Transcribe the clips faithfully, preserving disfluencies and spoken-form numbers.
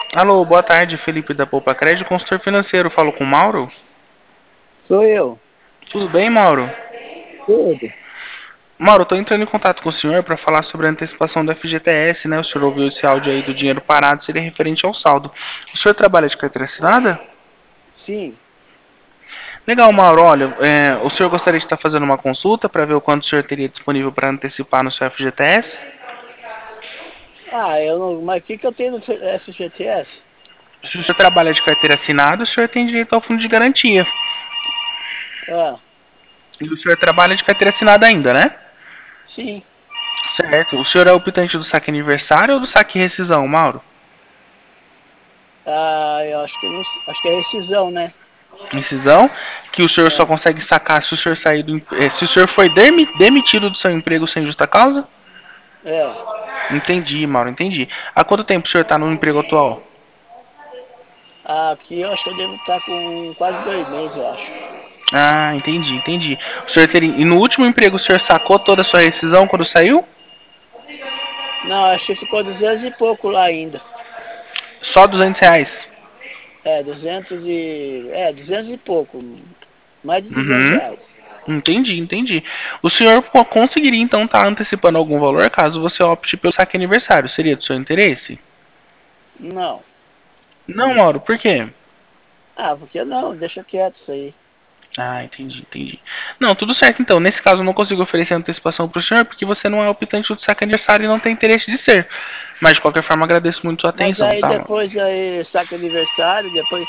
Alô, boa tarde, Felipe da Poupa Crédito, consultor financeiro. Falo com o Mauro? Sou eu. Tudo bem, Mauro? Tudo. Mauro, estou entrando em contato com o senhor para falar sobre a antecipação do F G T S, né? O senhor ouviu esse áudio aí do dinheiro parado, seria referente ao saldo. O senhor trabalha de carteira assinada? Sim. Legal, Mauro. Olha, é, o senhor gostaria de estar fazendo uma consulta para ver o quanto o senhor teria disponível para antecipar no seu F G T S? Ah, eu não. Mas o que, que eu tenho no F G T S? Se o senhor trabalha de carteira assinada, o senhor tem direito ao fundo de garantia. Ah, E o senhor trabalha de carteira assinada ainda, né? sim. Certo. O senhor é optante do saque aniversário ou do saque rescisão, Mauro? Ah, eu acho que não, acho que é rescisão, né? Incisão, que o senhor só Ah, consegue sacar se o senhor sair do, eh, se o senhor foi demi- demitido do seu emprego sem justa causa? é. Entendi, Mauro, entendi. Há quanto tempo o senhor está no emprego atual? Ah, aqui eu acho que eu devo estar com quase dois meses, eu acho. Ah, entendi, entendi. O senhor teria, e no último emprego o senhor sacou toda a sua rescisão quando saiu? Não, acho que ficou duzentos e pouco lá ainda. Só duzentos reais. É, duzentos e. É, duzentos e pouco. Mais de duzentos Uhum. reais. Entendi, entendi. O senhor pô, conseguiria então estar antecipando algum valor caso você opte pelo saque aniversário? Seria do seu interesse? Não. Não, Mauro, por quê? Ah, por que não? Deixa quieto isso aí. Ah, entendi, entendi. Não, tudo certo então. Nesse caso eu não consigo oferecer antecipação para o senhor porque você não é optante do saque aniversário e não tem interesse de ser. Mas de qualquer forma agradeço muito sua Mas atenção, aí tá, mano? depois aí saca aniversário, depois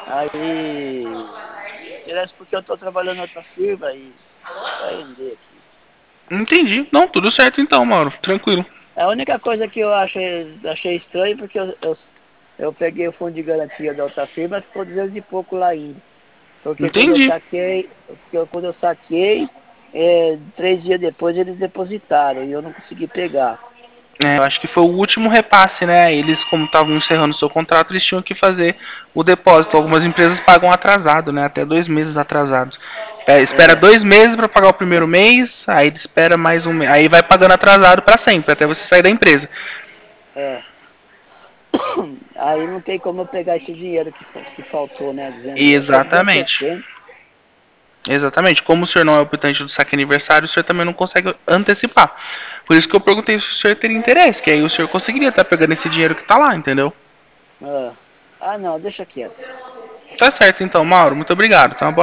aí interessa porque eu tô trabalhando em outra firma e vai render aqui. Entendi. Não, tudo certo então, Mauro. Tranquilo. A única coisa que eu achei, achei estranho porque eu, eu, eu peguei o fundo de garantia da outra firma, ficou duzentos e pouco lá ainda. Porque quando eu Entendi. saquei, porque eu- quando eu saquei, é, três dias depois eles depositaram e eu não consegui pegar. É, eu acho que foi o último repasse, né? Eles, como estavam encerrando o seu contrato, eles tinham que fazer o depósito. Algumas empresas pagam atrasado, né? Até dois meses atrasados. É, espera É, dois meses para pagar o primeiro mês, aí ele espera mais um mês. Aí vai pagando atrasado para sempre, até você sair da empresa. é. Aí não tem como eu pegar esse dinheiro que, fa- que faltou, né? duzentos, acho que é duzentos e Exatamente. sessenta. Exatamente. Como o senhor não é optante do saque aniversário, o senhor também não consegue antecipar. Por isso que eu perguntei se o senhor teria interesse, que aí o senhor conseguiria estar pegando esse dinheiro que tá lá, entendeu? Ah, ah, não, deixa quieto. Tá certo então, Mauro. Muito obrigado. Tá uma boa